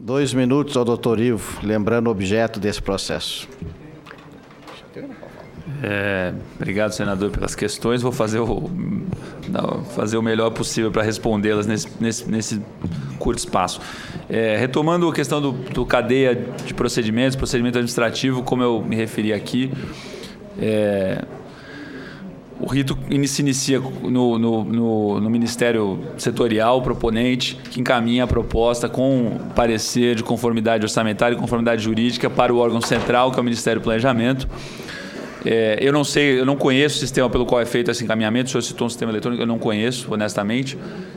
2 minutos ao doutor Ivo, lembrando o objeto desse processo. Obrigado, senador, pelas questões. Vou fazer o melhor possível para respondê-las nesse curto espaço. Retomando a questão do cadeia de procedimento administrativo, como eu me referi aqui, o rito se inicia no Ministério Setorial, proponente, que encaminha a proposta com parecer de conformidade orçamentária e conformidade jurídica para o órgão central, que é o Ministério do Planejamento. Eu não sei, eu não conheço o sistema pelo qual é feito esse encaminhamento. O senhor citou um sistema eletrônico, eu não conheço, honestamente.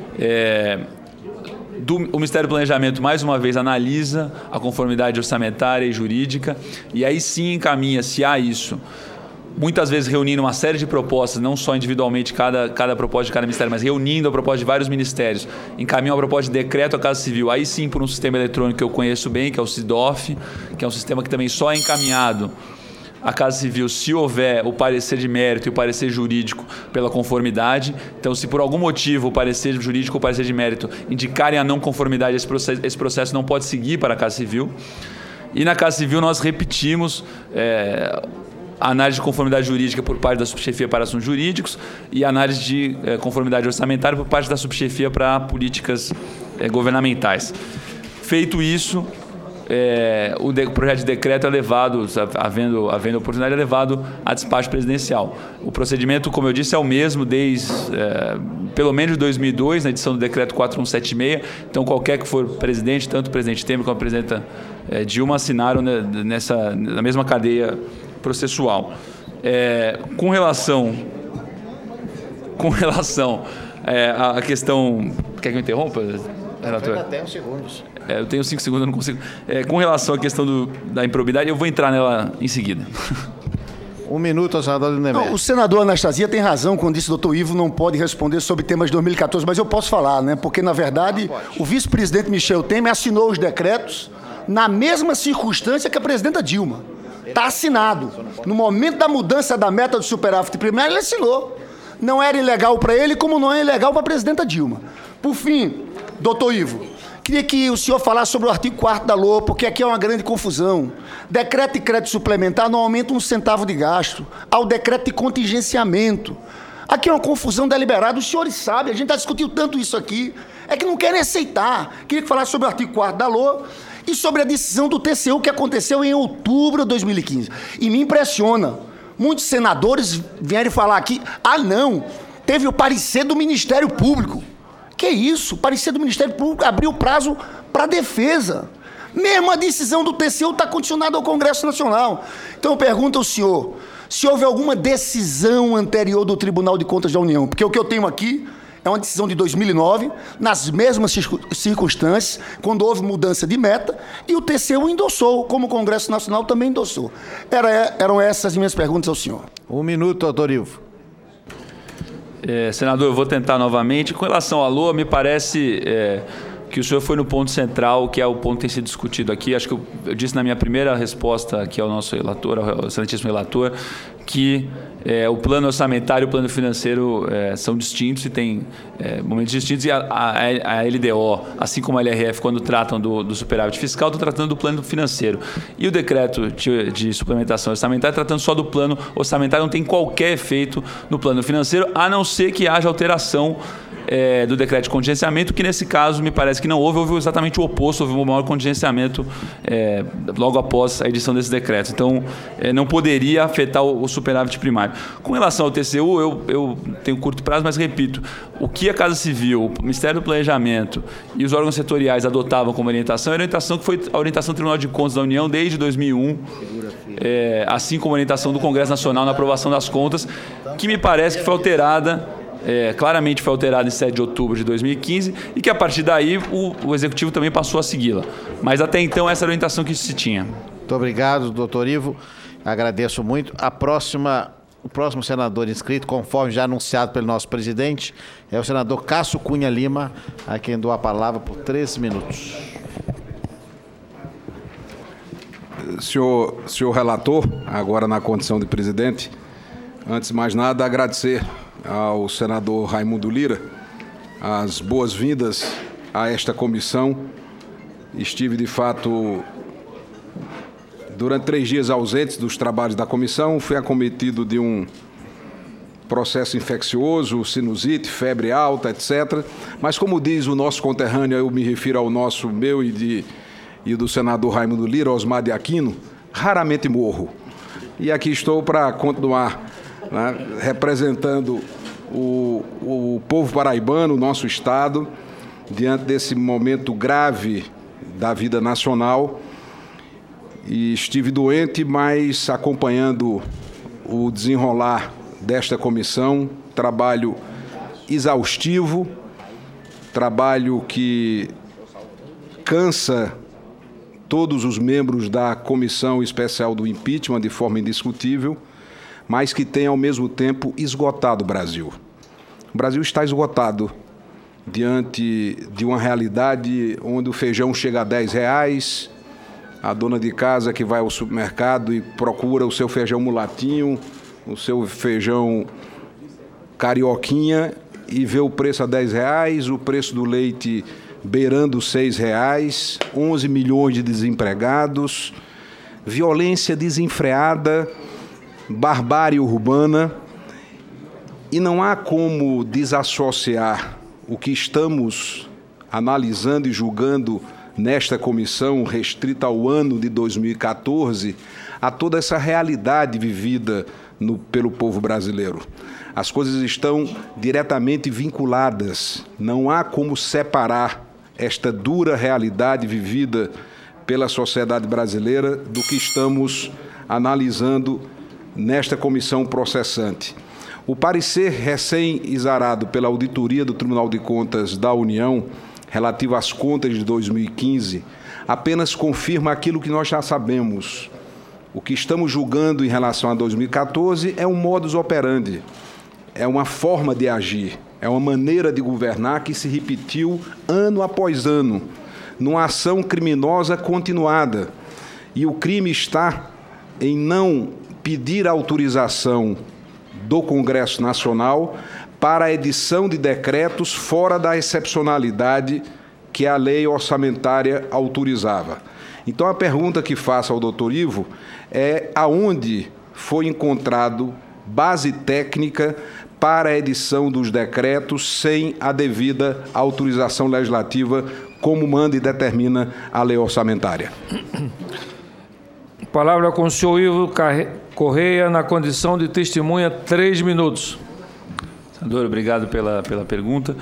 O Ministério do Planejamento, mais uma vez, analisa a conformidade orçamentária e jurídica e aí sim encaminha, se há isso, muitas vezes reunindo uma série de propostas, não só individualmente cada proposta de cada ministério, mas reunindo a proposta de vários ministérios, encaminham a proposta de decreto à Casa Civil, aí sim por um sistema eletrônico que eu conheço bem, que é o SIDOF, que é um sistema que também só é encaminhado à Casa Civil se houver o parecer de mérito e o parecer jurídico pela conformidade. Então, se por algum motivo o parecer jurídico ou o parecer de mérito indicarem a não conformidade, esse processo não pode seguir para a Casa Civil. E na Casa Civil nós repetimos a análise de conformidade jurídica por parte da subchefia para assuntos jurídicos e a análise de conformidade orçamentária por parte da subchefia para políticas governamentais. Feito isso, o projeto de decreto é levado, havendo oportunidade, é levado a despacho presidencial. O procedimento, como eu disse, é o mesmo desde pelo menos 2002, na edição do decreto 4176. Então, qualquer que for presidente, tanto o presidente Temer como a presidenta Dilma, assinaram na mesma cadeia processual. Com relação à questão... Quer que eu interrompa, relator? Até uns segundos. Eu tenho 5 segundos, eu não consigo. Com relação à questão da improbidade, eu vou entrar nela em seguida. 1 minuto ao senador Lindenberg. O senador Anastasia tem razão quando disse que o doutor Ivo não pode responder sobre temas de 2014, mas eu posso falar, né? Porque, na verdade, o vice-presidente Michel Temer assinou os decretos na mesma circunstância que a presidenta Dilma. Está assinado. No momento da mudança da meta do superávit primário, ele assinou. Não era ilegal para ele, como não é ilegal para a presidenta Dilma. Por fim, doutor Ivo, queria que o senhor falasse sobre o artigo 4º da LOA, porque aqui é uma grande confusão. Decreto de crédito suplementar não aumenta 1 centavo de gasto. Há o decreto de contingenciamento. Aqui é uma confusão deliberada, os senhores sabem, a gente está discutindo tanto isso aqui, é que não querem aceitar. Queria que falasse sobre o artigo 4º da LOA e sobre a decisão do TCU que aconteceu em outubro de 2015. E me impressiona, muitos senadores vieram falar aqui, não, teve o parecer do Ministério Público. Que isso? O parecer do Ministério Público abriu o prazo para a defesa. Mesmo a decisão do TCU está condicionada ao Congresso Nacional. Então eu pergunto ao senhor, se houve alguma decisão anterior do Tribunal de Contas da União, porque o que eu tenho aqui é uma decisão de 2009, nas mesmas circunstâncias, quando houve mudança de meta, e o TCU endossou, como o Congresso Nacional também endossou. Eram essas as minhas perguntas ao senhor. 1 minuto, doutor Ivo. Senador, eu vou tentar novamente. Com relação à LOA, me parece que o senhor foi no ponto central, que é o ponto que tem sido discutido aqui. Acho que eu disse na minha primeira resposta aqui ao nosso relator, ao excelentíssimo relator, que o plano orçamentário e o plano financeiro são distintos e têm momentos distintos, e a LDO, assim como a LRF, quando tratam do superávit fiscal, estão tratando do plano financeiro. E o decreto de suplementação orçamentária tratando só do plano orçamentário, não tem qualquer efeito no plano financeiro, a não ser que haja alteração do decreto de contingenciamento, que nesse caso me parece que não houve exatamente o oposto, houve um maior contingenciamento logo após a edição desse decreto. Então, não poderia afetar o superávit primário. Com relação ao TCU, eu tenho curto prazo, mas repito, o que a Casa Civil, o Ministério do Planejamento e os órgãos setoriais adotavam como orientação, era a orientação que foi a orientação do Tribunal de Contas da União desde 2001, assim como a orientação do Congresso Nacional na aprovação das contas, que me parece que foi alterada, claramente foi alterada em 7 de outubro de 2015 e que a partir daí o Executivo também passou a segui-la. Mas até então essa era a orientação que se tinha. Muito obrigado, doutor Ivo. Agradeço muito. O próximo senador inscrito, conforme já anunciado pelo nosso presidente, é o senador Cássio Cunha Lima, a quem dou a palavra por 3 minutos. Senhor relator, agora na condição de presidente, antes de mais nada, agradecer ao senador Raimundo Lira as boas-vindas a esta comissão estive, de fato, durante 3 dias ausentes dos trabalhos da comissão, fui acometido de um processo infeccioso, sinusite, febre alta, etc. Mas, como diz o nosso conterrâneo, eu me refiro ao meu e do senador Raimundo Lira, Osmar de Aquino, raramente morro. E aqui estou para continuar, né, representando o povo paraibano, o nosso Estado, diante desse momento grave da vida nacional. E estive doente, mas acompanhando o desenrolar desta comissão, trabalho exaustivo, trabalho que cansa todos os membros da Comissão Especial do Impeachment de forma indiscutível, mas que tem, ao mesmo tempo, esgotado o Brasil. O Brasil está esgotado diante de uma realidade onde o feijão chega a R$10, a dona de casa que vai ao supermercado e procura o seu feijão mulatinho, o seu feijão carioquinha, e vê o preço a R$10, o preço do leite beirando R$6, 11 milhões de desempregados, violência desenfreada, barbárie urbana, e não há como desassociar o que estamos analisando e julgando nesta comissão restrita ao ano de 2014 a toda essa realidade vivida pelo povo brasileiro. As coisas estão diretamente vinculadas, não há como separar esta dura realidade vivida pela sociedade brasileira do que estamos analisando nesta comissão processante. O parecer recém-exarado pela Auditoria do Tribunal de Contas da União, relativo às contas de 2015, apenas confirma aquilo que nós já sabemos. O que estamos julgando em relação a 2014 é um modus operandi, é uma forma de agir, é uma maneira de governar que se repetiu ano após ano, numa ação criminosa continuada. E o crime está em não pedir autorização do Congresso Nacional para a edição de decretos fora da excepcionalidade que a lei orçamentária autorizava. Então, a pergunta que faço ao doutor Ivo é aonde foi encontrado base técnica para a edição dos decretos sem a devida autorização legislativa, como manda e determina a lei orçamentária. Palavra com o senhor Ivo Correia, na condição de testemunha, 3 minutos. Senador, obrigado pela pergunta.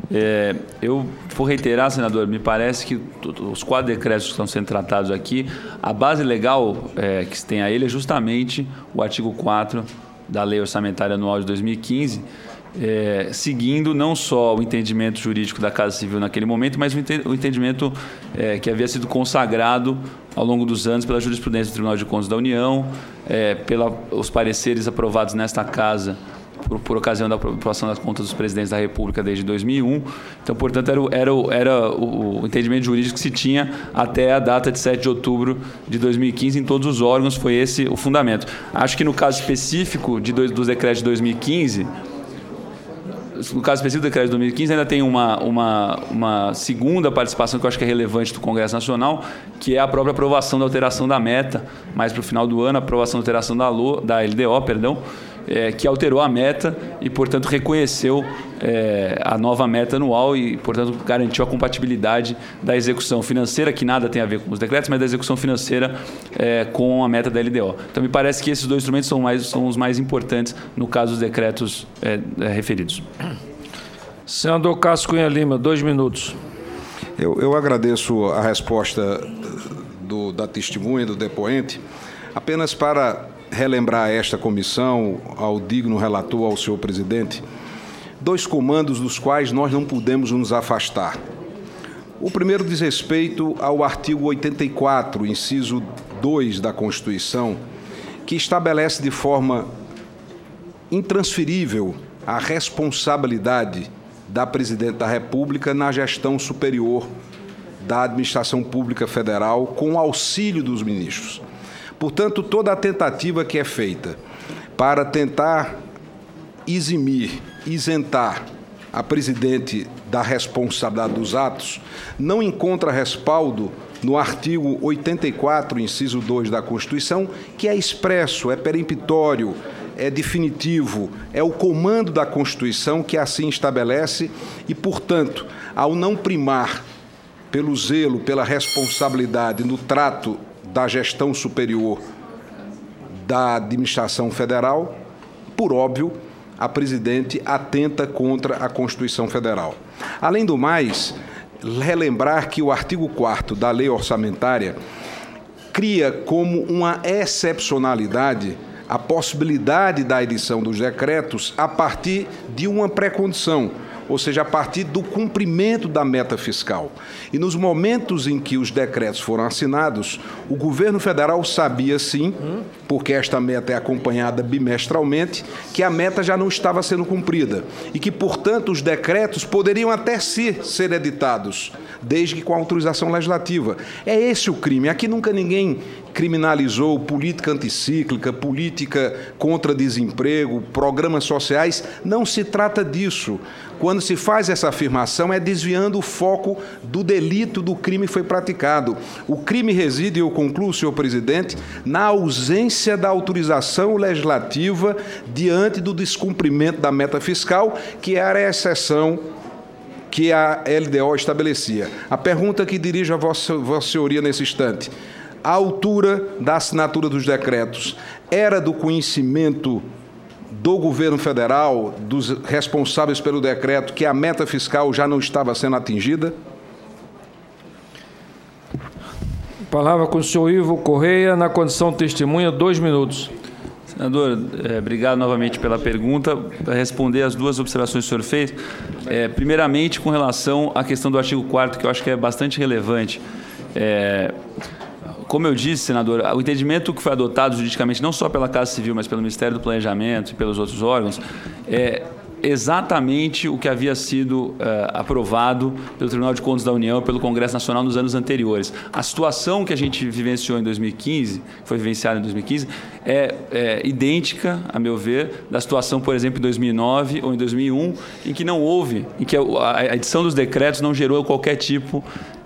Eu vou reiterar, senador, me parece que os 4 decretos que estão sendo tratados aqui, a base legal que se tem a ele é justamente o artigo 4 da Lei Orçamentária Anual de 2015, seguindo não só o entendimento jurídico da Casa Civil naquele momento, mas o entendimento que havia sido consagrado ao longo dos anos pela jurisprudência do Tribunal de Contas da União, pelos pareceres aprovados nesta Casa por ocasião da aprovação das contas dos presidentes da República desde 2001. Então, portanto, era o entendimento jurídico que se tinha até a data de 7 de outubro de 2015 em todos os órgãos, foi esse o fundamento. Acho que no caso específico dos decretos de 2015, no caso específico do decreto de 2015, ainda tem uma segunda participação que eu acho que é relevante do Congresso Nacional, que é a própria aprovação da alteração da meta, mais para o final do ano, a aprovação da alteração da LDO, que alterou a meta e, portanto, reconheceu a nova meta anual e, portanto, garantiu a compatibilidade da execução financeira, que nada tem a ver com os decretos, mas da execução financeira com a meta da LDO. Então, me parece que esses 2 instrumentos são os mais importantes no caso dos decretos referidos. Senador Cássio Cunha Lima, 2 minutos. Eu agradeço a resposta da testemunha, do depoente, apenas para relembrar a esta comissão, ao digno relator, ao senhor presidente, 2 comandos dos quais nós não podemos nos afastar. O primeiro diz respeito ao artigo 84, inciso 2 da Constituição, que estabelece de forma intransferível a responsabilidade da Presidente da República na gestão superior da administração pública federal, com o auxílio dos ministros. Portanto, toda a tentativa que é feita para tentar isentar a Presidente da responsabilidade dos atos, não encontra respaldo no artigo 84, inciso 2 da Constituição, que é expresso, é peremptório, é definitivo, é o comando da Constituição que assim estabelece e, portanto, ao não primar pelo zelo, pela responsabilidade no trato da gestão superior da administração federal, por óbvio, a presidente atenta contra a Constituição Federal. Além do mais, relembrar que o artigo 4º da Lei Orçamentária cria como uma excepcionalidade a possibilidade da edição dos decretos a partir de uma pré-condição, ou seja, a partir do cumprimento da meta fiscal. E nos momentos em que os decretos foram assinados, o governo federal sabia sim, porque esta meta é acompanhada bimestralmente, que a meta já não estava sendo cumprida e que, portanto, os decretos poderiam até ser editados, desde que com autorização legislativa. É esse o crime. Aqui nunca ninguém criminalizou política anticíclica, política contra desemprego, programas sociais. Não se trata disso. Quando se faz essa afirmação, é desviando o foco do delito, do crime que foi praticado. O crime reside, e eu concluo, senhor presidente, na ausência da autorização legislativa diante do descumprimento da meta fiscal, que era a exceção que a LDO estabelecia. A pergunta que dirijo a Vossa Senhoria nesse instante: a altura da assinatura dos decretos era do conhecimento do governo federal, dos responsáveis pelo decreto, que a meta fiscal já não estava sendo atingida? Palavra com o senhor Ivo Correia, na condição de testemunha, 2 minutos. Senador, obrigado novamente pela pergunta. Para responder as duas observações que o senhor fez, primeiramente, com relação à questão do artigo 4º, que eu acho que é bastante relevante. Como eu disse, senador, o entendimento que foi adotado juridicamente, não só pela Casa Civil, mas pelo Ministério do Planejamento e pelos outros órgãos, é exatamente o que havia sido aprovado pelo Tribunal de Contas da União e pelo Congresso Nacional nos anos anteriores. A situação que a gente vivenciou em 2015, foi vivenciada em 2015, é idêntica, a meu ver, da situação, por exemplo, em 2009 ou em 2001, em que não houve, em que a edição dos decretos não gerou qualquer tipo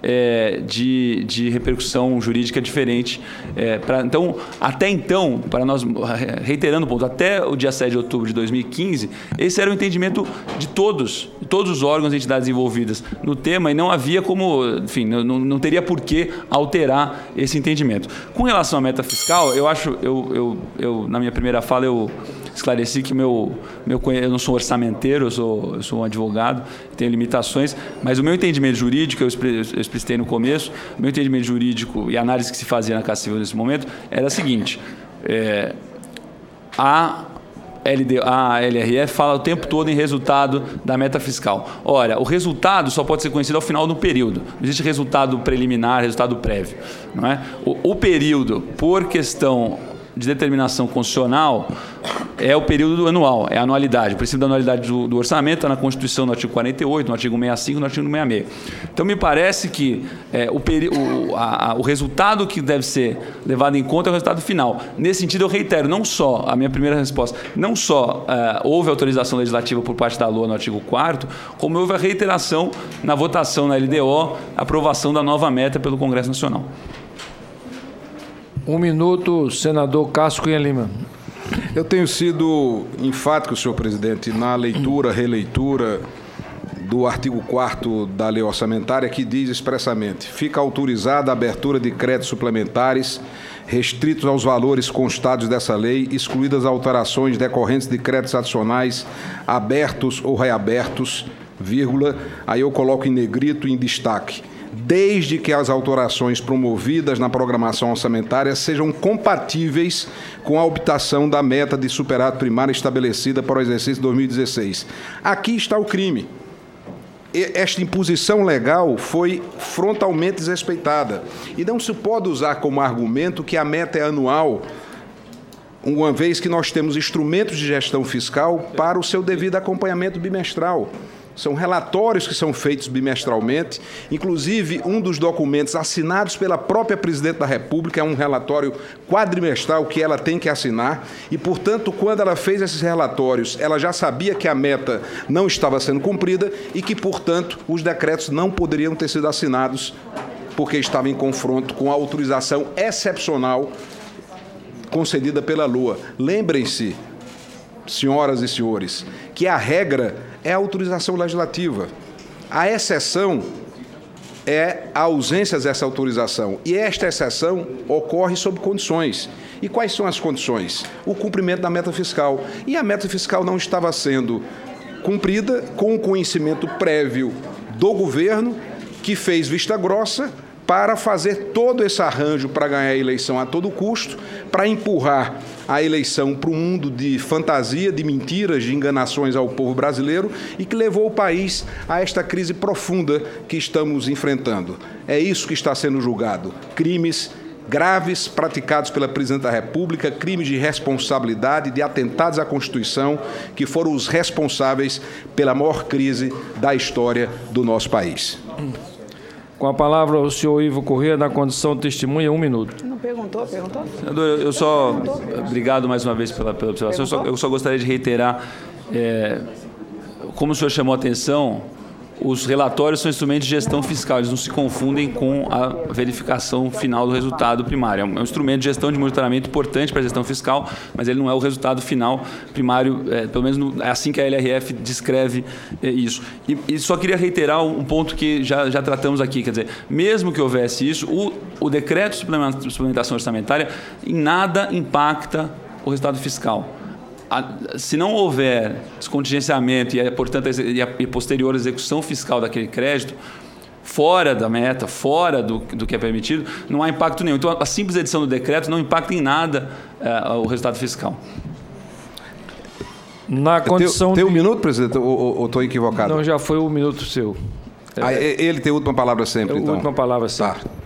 de repercussão jurídica diferente. Então, até então, para nós, reiterando o ponto, até o dia 7 de outubro de 2015, esse era o entendimento de todos os órgãos e entidades envolvidas no tema, e não havia como, enfim, não teria por que alterar esse entendimento. Com relação à meta fiscal, eu acho, na minha primeira fala, eu esclareci que eu não sou orçamenteiro, eu sou um advogado, tenho limitações, mas o meu entendimento jurídico, eu explicitei no começo, o meu entendimento jurídico e a análise que se fazia na Casa Civil nesse momento era a seguinte: a LRF fala o tempo todo em resultado da meta fiscal. Ora, o resultado só pode ser conhecido ao final do período. Não existe resultado preliminar, resultado prévio. Não é? O período, por questão de determinação constitucional, é o período anual, é a anualidade. O princípio da anualidade do orçamento está na Constituição, no artigo 48, no artigo 65 e no artigo 66. Então, me parece que o resultado que deve ser levado em conta é o resultado final. Nesse sentido, eu reitero, não só, a minha primeira resposta, não só houve autorização legislativa por parte da LOA no artigo 4º, como houve a reiteração na votação na LDO, a aprovação da nova meta pelo Congresso Nacional. 1 minuto, senador Cássio Cunha Lima. Eu tenho sido enfático, senhor presidente, na leitura, releitura do artigo 4º da Lei Orçamentária, que diz expressamente: fica autorizada a abertura de créditos suplementares restritos aos valores constados dessa lei, excluídas alterações decorrentes de créditos adicionais abertos ou reabertos, vírgula, aí eu coloco em negrito em destaque, desde que as alterações promovidas na programação orçamentária sejam compatíveis com a obtenção da meta de superávit primário estabelecida para o exercício de 2016. Aqui está o crime. Esta imposição legal foi frontalmente desrespeitada. E não se pode usar como argumento que a meta é anual, uma vez que nós temos instrumentos de gestão fiscal para o seu devido acompanhamento bimestral. São relatórios que são feitos bimestralmente. Inclusive, um dos documentos assinados pela própria Presidente da República é um relatório quadrimestral que ela tem que assinar. E, portanto, quando ela fez esses relatórios, ela já sabia que a meta não estava sendo cumprida e que, portanto, os decretos não poderiam ter sido assinados porque estava em confronto com a autorização excepcional concedida pela LOA. Lembrem-se, senhoras e senhores, que a regra é a autorização legislativa. A exceção é a ausência dessa autorização. E esta exceção ocorre sob condições. E quais são as condições? O cumprimento da meta fiscal. E a meta fiscal não estava sendo cumprida com o conhecimento prévio do governo, que fez vista grossa para fazer todo esse arranjo para ganhar a eleição a todo custo, para empurrar a eleição para um mundo de fantasia, de mentiras, de enganações ao povo brasileiro e que levou o país a esta crise profunda que estamos enfrentando. É isso que está sendo julgado. Crimes graves praticados pela Presidente da República, crimes de responsabilidade, de atentados à Constituição, que foram os responsáveis pela maior crise da história do nosso país. Com a palavra o senhor Ivo Corrêa, na condição de testemunha, 1 minuto. Não perguntou? Senador, eu só... Obrigado mais uma vez pela observação. Eu só gostaria de reiterar, como o senhor chamou a atenção, os relatórios são instrumentos de gestão fiscal, eles não se confundem com a verificação final do resultado primário. É um instrumento de gestão de monitoramento importante para a gestão fiscal, mas ele não é o resultado final primário, pelo menos é assim que a LRF descreve isso. E só queria reiterar um ponto que já tratamos aqui, quer dizer, mesmo que houvesse isso, o decreto de suplementação orçamentária em nada impacta o resultado fiscal. Se não houver descontingenciamento e, portanto, a posterior execução fiscal daquele crédito, fora da meta, fora do que é permitido, não há impacto nenhum. Então, a simples edição do decreto não impacta em nada o resultado fiscal. Na condição tem 1 minuto, presidente, ou estou equivocado? Não, já foi 1 minuto seu. Ele tem a última palavra sempre, então. Última palavra sempre. Tá.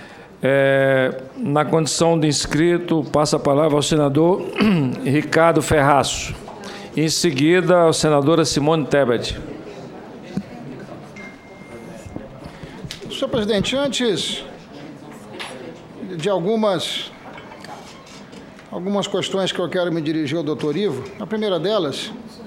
Na condição de inscrito, passa a palavra ao senador Ricardo Ferraço. Em seguida, a senadora Simone Tebet. Senhor presidente, antes de algumas questões que eu quero me dirigir ao doutor Ivo, a primeira delas,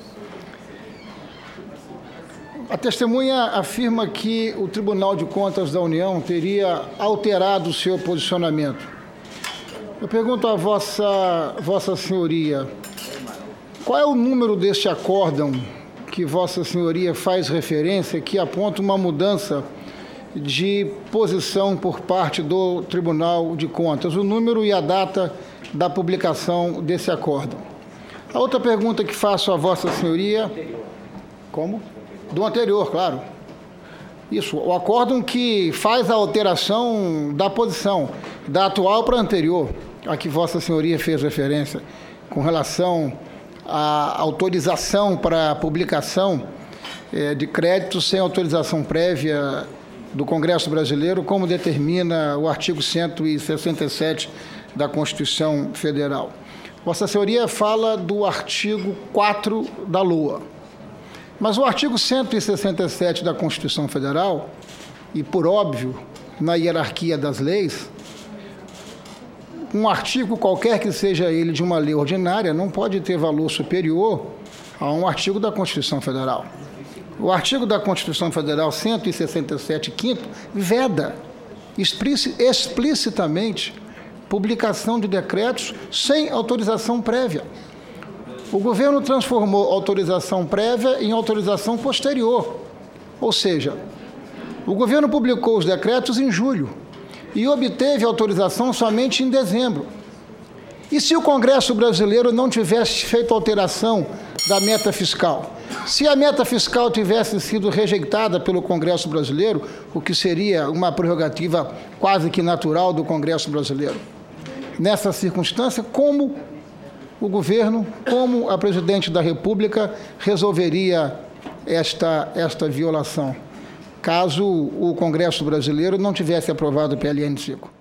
a testemunha afirma que o Tribunal de Contas da União teria alterado o seu posicionamento. Eu pergunto a Vossa Senhoria, qual é o número deste acórdão que Vossa Senhoria faz referência, que aponta uma mudança de posição por parte do Tribunal de Contas, o número e a data da publicação desse acórdão? A outra pergunta que faço a Vossa Senhoria... Como? Do anterior, claro. Isso, o acórdão que faz a alteração da posição, da atual para a anterior, a que Vossa Senhoria fez referência, com relação à autorização para a publicação de créditos sem autorização prévia do Congresso Brasileiro, como determina o artigo 167 da Constituição Federal. Vossa Senhoria fala do artigo 4 da LOA. Mas o artigo 167 da Constituição Federal, e por óbvio, na hierarquia das leis, um artigo qualquer que seja ele de uma lei ordinária não pode ter valor superior a um artigo da Constituição Federal. O artigo da Constituição Federal 167, 5º, veda explicitamente publicação de decretos sem autorização prévia. O governo transformou autorização prévia em autorização posterior. Ou seja, o governo publicou os decretos em julho e obteve autorização somente em dezembro. E se o Congresso brasileiro não tivesse feito alteração da meta fiscal? Se a meta fiscal tivesse sido rejeitada pelo Congresso brasileiro, o que seria uma prerrogativa quase que natural do Congresso brasileiro? Nessa circunstância, como o governo, como a presidente da República, resolveria esta violação, caso o Congresso brasileiro não tivesse aprovado o PLN 5?